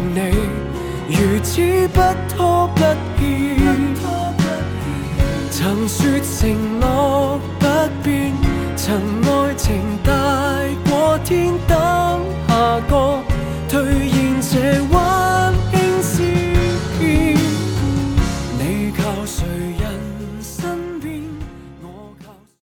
你如此不拖不欠，曾說承諾